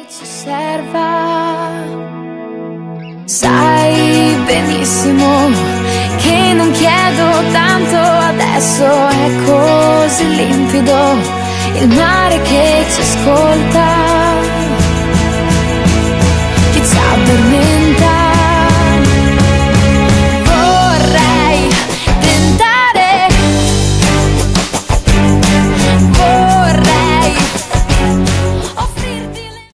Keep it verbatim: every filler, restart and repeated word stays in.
ci serva. Sai benissimo che non chiedo tanto, adesso è così limpido il mare che ci ascolta.